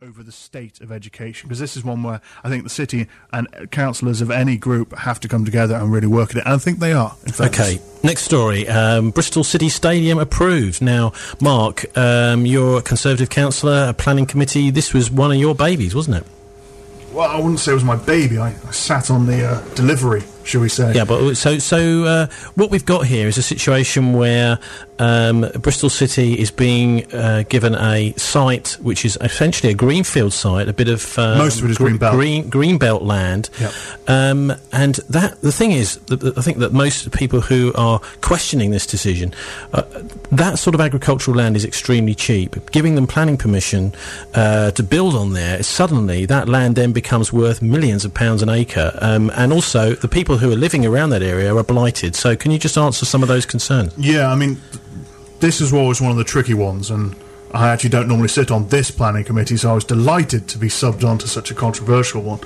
over the state of education, because this is one where I think the city and councillors of any group have to come together and really work at it, and I think they are, in fact. Okay, next story. Bristol City Stadium approved. Now, Mark, you're a Conservative councillor, a planning committee. This was one of your babies, wasn't it? Well, I wouldn't say it was my baby. I sat on the delivery, shall we say. Yeah, but so what we've got here is a situation where Bristol City is being given a site which is essentially a greenfield site, a bit of most of it is greenbelt land. Yep. And that the thing is, I think that most people who are questioning this decision, that sort of agricultural land is extremely cheap. Giving them planning permission to build on there, suddenly that land then becomes worth millions of pounds an acre, and also the people who are living around that area are blighted. So can you just answer some of those concerns? Yeah, I mean, this is always one of the tricky ones, and I actually don't normally sit on this planning committee, so I was delighted to be subbed onto such a controversial one.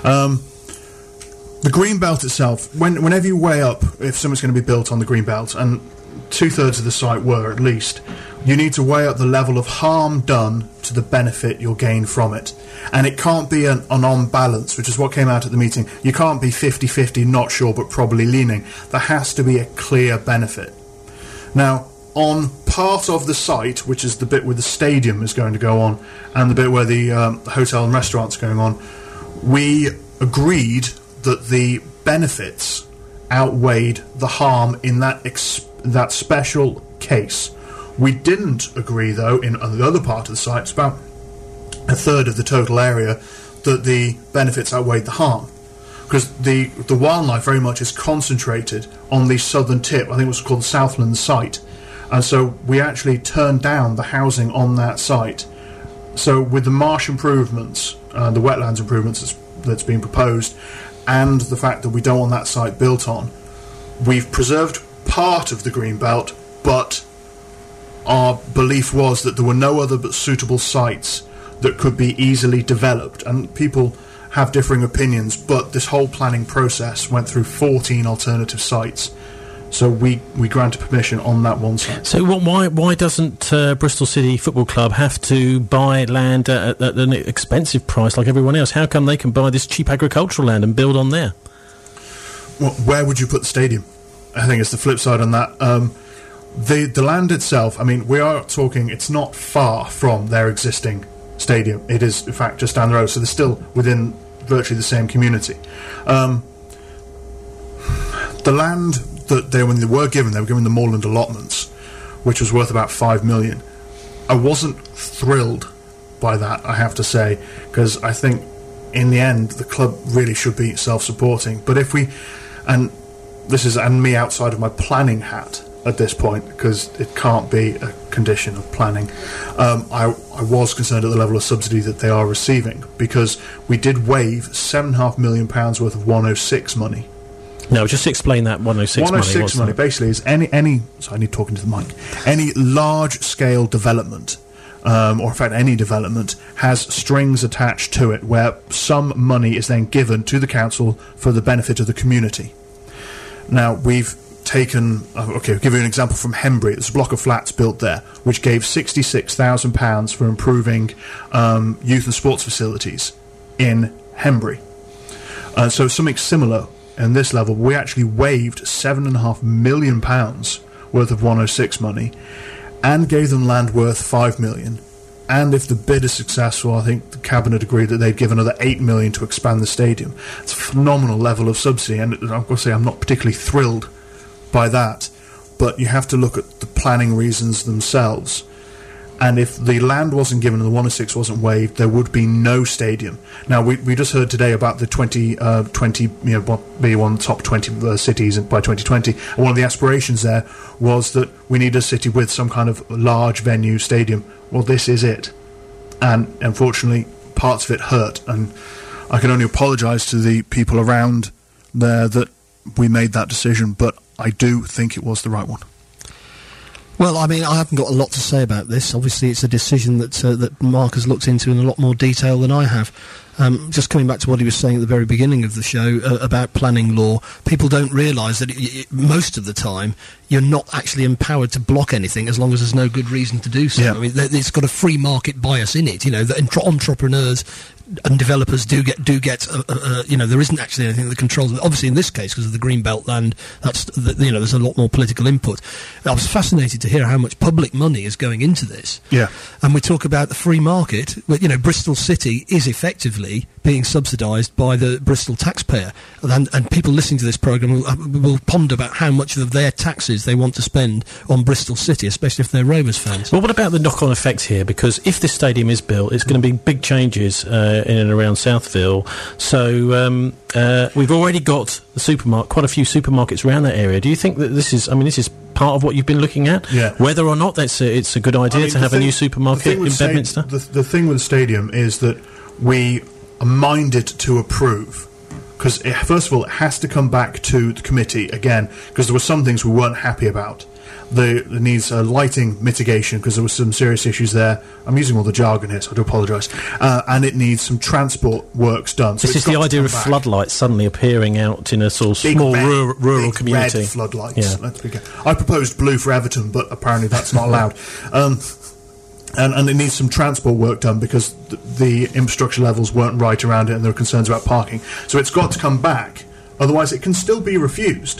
The Greenbelt itself, whenever you weigh up if something's going to be built on the Greenbelt, and 2/3 of the site were at least, you need to weigh up the level of harm done to the benefit you'll gain from it. And it can't be an on balance, which is what came out at the meeting. You can't be 50-50, not sure, but probably leaning. There has to be a clear benefit. Now, on part of the site, which is the bit where the stadium is going to go on, and the bit where the hotel and restaurants are going on, we agreed that the benefits outweighed the harm in that special case. We didn't agree, though, on the other part of the site, it's about 1/3 of the total area, that the benefits outweighed the harm. Because the wildlife very much is concentrated on the southern tip, I think it was called the Southland site. And so we actually turned down the housing on that site. So with the marsh improvements, the wetlands improvements that's been proposed, and the fact that we don't want that site built on, we've preserved part of the Greenbelt, but our belief was that there were no other but suitable sites that could be easily developed. And people have differing opinions, but this whole planning process went through 14 alternative sites. So we granted permission on that one site. So why doesn't Bristol City Football Club have to buy land at an expensive price like everyone else? How come they can buy this cheap agricultural land and build on there? Well, where would you put the stadium? I think it's the flip side on that. The land itself, I mean, we are talking, it's not far from their existing stadium. It is, in fact, just down the road, so they're still within virtually the same community. The land that they were given the moorland allotments, which was worth about 5 million. I wasn't thrilled by that, I have to say, because I think in the end the club really should be self-supporting. But if we, and this is me outside of my planning hat at this point, because it can't be a condition of planning, I was concerned at the level of subsidy that they are receiving, because we did waive £7.5 million worth of 106 money. No, just explain that 106 money. 106 money basically is any. So I need talking to the mic. Any large-scale development, or in fact any development, has strings attached to it, where some money is then given to the council for the benefit of the community. Now we've taken. Okay, I'll give you an example from Hembury. There's a block of flats built there, which gave £66,000 for improving youth and sports facilities in Hembury. So something similar. And this level, we actually waived £7.5 million worth of 106 money, and gave them land worth 5 million. And if the bid is successful, I think the cabinet agreed that they'd give another 8 million to expand the stadium. It's a phenomenal level of subsidy, and I've got to say I'm not particularly thrilled by that. But you have to look at the planning reasons themselves. And if the land wasn't given and the 106 wasn't waived, there would be no stadium. Now, we just heard today about the 2020, be one of the top 20 cities by 2020. And one of the aspirations there was that we need a city with some kind of large venue stadium. Well, this is it. And unfortunately, parts of it hurt. And I can only apologise to the people around there that we made that decision, but I do think it was the right one. Well, I mean, I haven't got a lot to say about this. Obviously, it's a decision that Mark has looked into in a lot more detail than I have. Just coming back to what he was saying at the very beginning of the show about planning law, people don't realise that most of the time you're not actually empowered to block anything as long as there's no good reason to do so. Yeah. I mean, it's got a free market bias in it. You know, that entrepreneurs and developers do get there isn't actually anything that controls it. Obviously, in this case, because of the Greenbelt land, there's a lot more political input. I was fascinated to hear how much public money is going into this. Yeah. And we talk about the free market, but, you know, Bristol City is effectively being subsidised by the Bristol taxpayer. And people listening to this programme will ponder about how much of their taxes they want to spend on Bristol City, especially if they're Rovers fans. Well, what about the knock-on effect here? Because if this stadium is built, it's going to be big changes in and around Southville. So we've already got quite a few supermarkets around that area. Do you think that this is part of what you've been looking at? Yeah. Whether or not it's a good idea to have a new supermarket in Bedminster? The thing with the stadium is that we are minded to approve. Because, first of all, it has to come back to the committee again, because there were some things we weren't happy about. It needs lighting mitigation, because there were some serious issues there. I'm using all the jargon here, so I do apologise. And it needs some transport works done. So this is the idea of floodlights suddenly appearing out in a sort of small rural community. Red floodlights. Yeah. Let's be careful. I proposed blue for Everton, but apparently that's not allowed. And it needs some transport work done because the infrastructure levels weren't right around it, and there are concerns about parking. So it's got to come back, otherwise it can still be refused.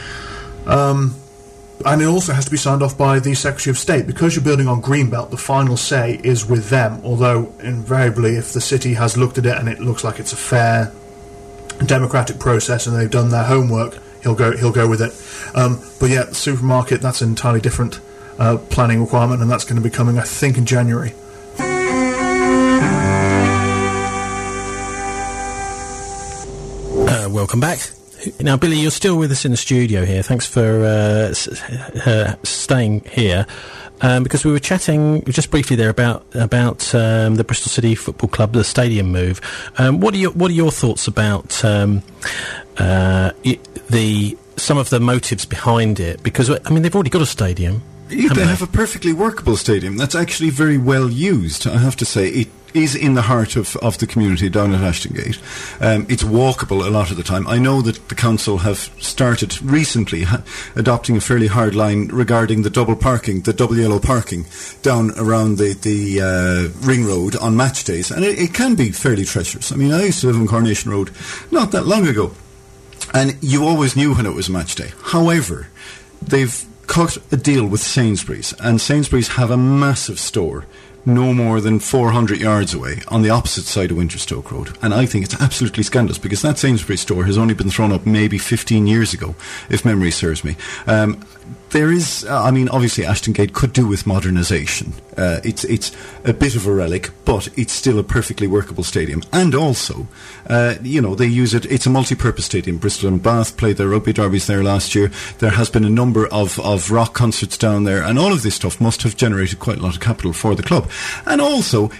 And it also has to be signed off by the Secretary of State. Because you're building on Greenbelt, the final say is with them, although invariably if the city has looked at it and it looks like it's a fair democratic process and they've done their homework, he'll go with it. But yeah, the supermarket, that's an entirely different planning requirement, and that's going to be coming, I think, in January. Welcome back. Now, Billy, you're still with us in the studio here. Thanks for staying here. Because we were chatting just briefly there about the Bristol City Football Club, the stadium move. What are your thoughts about some of the motives behind it? Because I mean, they've already got a stadium. Yeah, they have a perfectly workable stadium that's actually very well used. I have to say, it is in the heart of the community down at Ashton Gate. It's walkable a lot of the time. I know that the council have started recently adopting a fairly hard line regarding the double yellow parking down around the ring road on match days, and it can be fairly treacherous. I mean, I used to live on Coronation Road not that long ago, and you always knew when it was a match day. However, they've cut a deal with Sainsbury's, and Sainsbury's have a massive store no more than 400 yards away on the opposite side of Winterstoke Road, and I think it's absolutely scandalous because that Sainsbury's store has only been thrown up maybe 15 years ago, if memory serves me. There is, obviously Ashton Gate could do with modernisation. It's a bit of a relic, but it's still a perfectly workable stadium. And also, they use it, it's a multi-purpose stadium. Bristol and Bath played their rugby derbies there last year. There has been a number of rock concerts down there, and all of this stuff must have generated quite a lot of capital for the club. And also,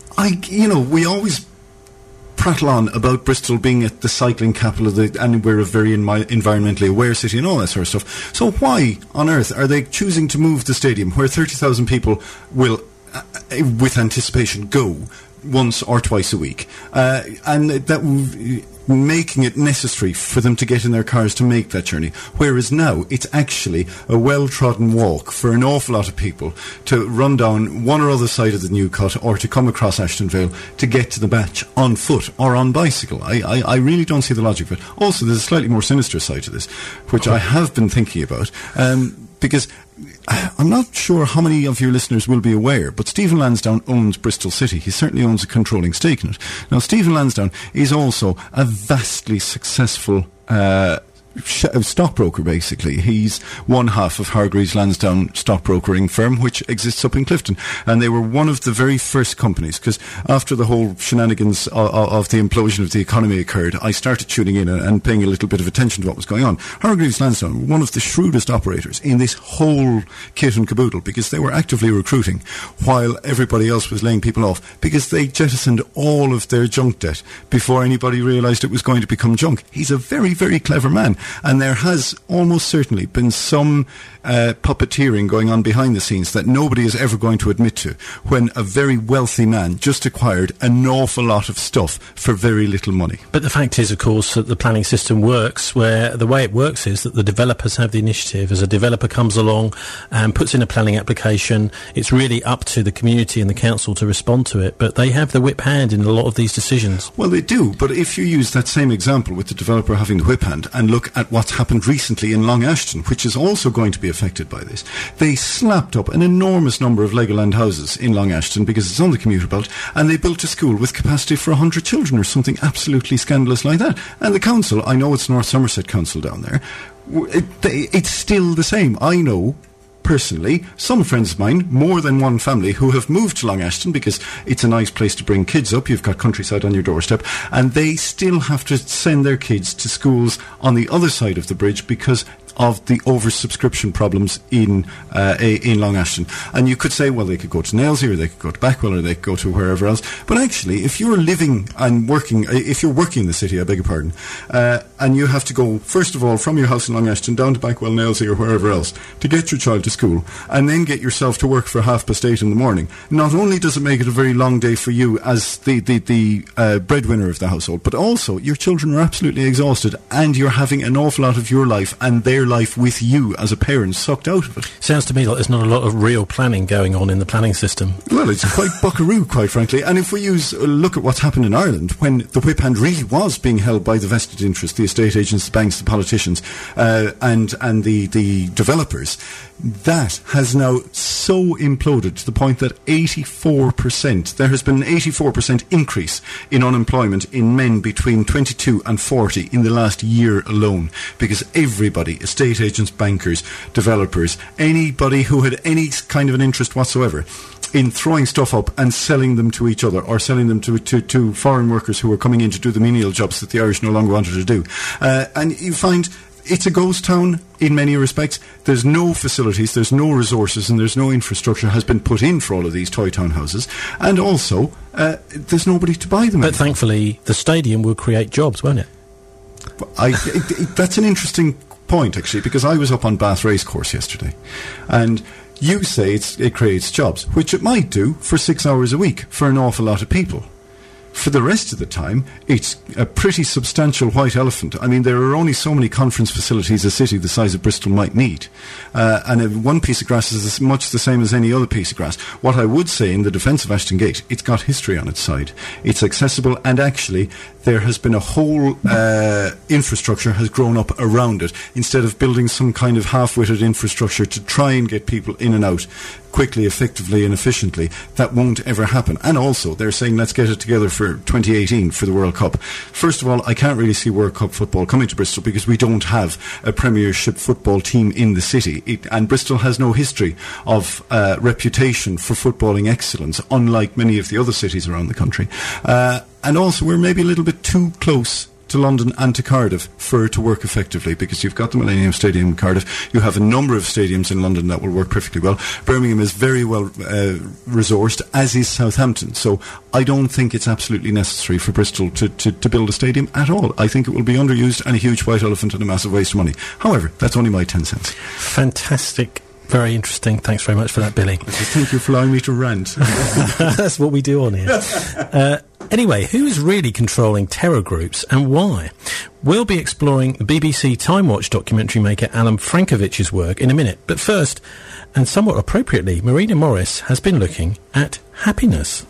we always prattle on about Bristol being at the cycling capital and we're a very environmentally aware city and all that sort of stuff. So why on earth are they choosing to move the stadium where 30,000 people will, with anticipation, go once or twice a week, and that making it necessary for them to get in their cars to make that journey, whereas now it's actually a well-trodden walk for an awful lot of people to run down one or other side of the New Cut or to come across Ashton Vale to get to the match on foot or on bicycle. I really don't see the logic of it. Also, there's a slightly more sinister side to this, which I have been thinking about, because I'm not sure how many of your listeners will be aware, but Stephen Lansdowne owns Bristol City. He certainly owns a controlling stake in it. Now, Stephen Lansdowne is also a vastly successful stockbroker, basically. He's one half of Hargreaves Lansdowne stockbrokering firm, which exists up in Clifton, and they were one of the very first companies, because after the whole shenanigans of the implosion of the economy occurred, I started tuning in and paying a little bit of attention to what was going on. Hargreaves Lansdowne were one of the shrewdest operators in this whole kit and caboodle, because they were actively recruiting while everybody else was laying people off, because they jettisoned all of their junk debt before anybody realised it was going to become junk. He's a very, very clever man. And there has almost certainly been some puppeteering going on behind the scenes that nobody is ever going to admit to, when a very wealthy man just acquired an awful lot of stuff for very little money. But the fact is, of course, that the planning system works where the way it works is that the developers have the initiative. As a developer comes along and puts in a planning application, it's really up to the community and the council to respond to it. But they have the whip hand in a lot of these decisions. Well, they do. But if you use that same example with the developer having the whip hand and look at what's happened recently in Long Ashton, which is also going to be affected by this, they slapped up an enormous number of Legoland houses in Long Ashton because it's on the commuter belt, and they built a school with capacity for 100 children or something absolutely scandalous like that. And the council, I know it's North Somerset Council down there, it's still the same. I know personally some friends of mine, more than one family, who have moved to Long Ashton because it's a nice place to bring kids up. You've got countryside on your doorstep, and they still have to send their kids to schools on the other side of the bridge because of the oversubscription problems in Long Ashton. And you could say, well, they could go to Nailsea, or they could go to Backwell, or they could go to wherever else. But actually, if you're living and working, if you're working in the city, I beg your pardon, and you have to go, first of all, from your house in Long Ashton down to Backwell, Nailsea, or wherever else, to get your child to school, and then get yourself to work for 8:30 in the morning, not only does it make it a very long day for you as the breadwinner of the household, but also your children are absolutely exhausted, and you're having an awful lot of your life and their life with you as a parent sucked out of it. Sounds to me like there's not a lot of real planning going on in the planning system. Well, it's quite buckaroo, quite frankly. And if we look at what's happened in Ireland, when the whip hand really was being held by the vested interests, the estate agents, the banks, the politicians, and the developers, that has now so imploded to the point that 84%, there has been an 84% increase in unemployment in men between 22 and 40 in the last year alone, because everybody, estate agents, bankers, developers, anybody who had any kind of an interest whatsoever in throwing stuff up and selling them to each other, or selling them to foreign workers who were coming in to do the menial jobs that the Irish no longer wanted to do. And you find it's a ghost town in many respects. There's no facilities, there's no resources, and there's no infrastructure has been put in for all of these toy town houses. And also, there's nobody to buy them. But thankfully, the stadium will create jobs, won't it? That's an interesting point, actually, because I was up on Bath Racecourse yesterday, and you say it creates jobs, which it might do for 6 hours a week for an awful lot of people. For the rest of the time, it's a pretty substantial white elephant. I mean, there are only so many conference facilities a city the size of Bristol might need. And one piece of grass is as much the same as any other piece of grass. What I would say in the defence of Ashton Gate, it's got history on its side. It's accessible, and actually there has been a whole infrastructure has grown up around it, instead of building some kind of half-witted infrastructure to try and get people in and out quickly, effectively and efficiently. That won't ever happen. And also, they're saying let's get it together for 2018 for the World Cup. First of all, I can't really see World Cup football coming to Bristol because we don't have a Premiership football team in the city. And Bristol has no history of reputation for footballing excellence, unlike many of the other cities around the country. And also, we're maybe a little bit too close to London and to Cardiff for it to work effectively, because you've got the Millennium Stadium in Cardiff, you have a number of stadiums in London that will work perfectly well. Birmingham is very well resourced, as is Southampton, so I don't think it's absolutely necessary for Bristol to build a stadium at all. I think it will be underused and a huge white elephant and a massive waste of money. However, that's only my 10 cents. Fantastic. Very interesting. Thanks very much for that, Billy. Thank you for allowing me to rant. That's what we do on here. Anyway, who's really controlling terror groups and why? We'll be exploring BBC Time Watch documentary maker Alan Frankovich's work in a minute. But first, and somewhat appropriately, Marina Morris has been looking at happiness.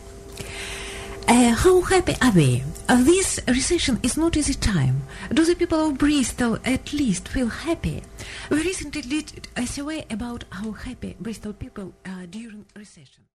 How happy are we? This recession is not easy time. Do the people of Bristol at least feel happy? We recently did a survey about how happy Bristol people are during recession.